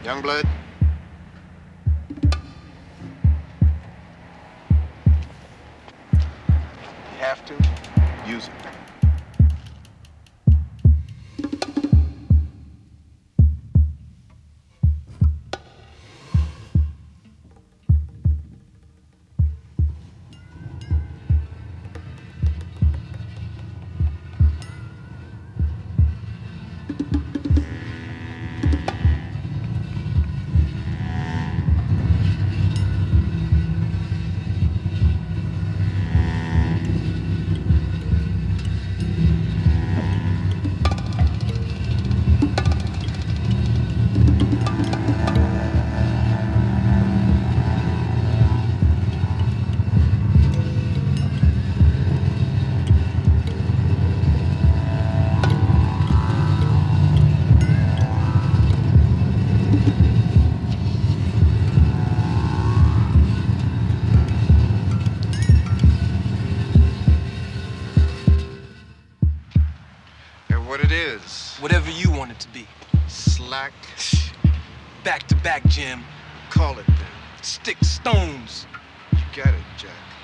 Youngblood? You have to use it. What it is. Whatever you want it to be. Slack. Back to back, Jim. Call it then. Stick stones. You got it, Jack.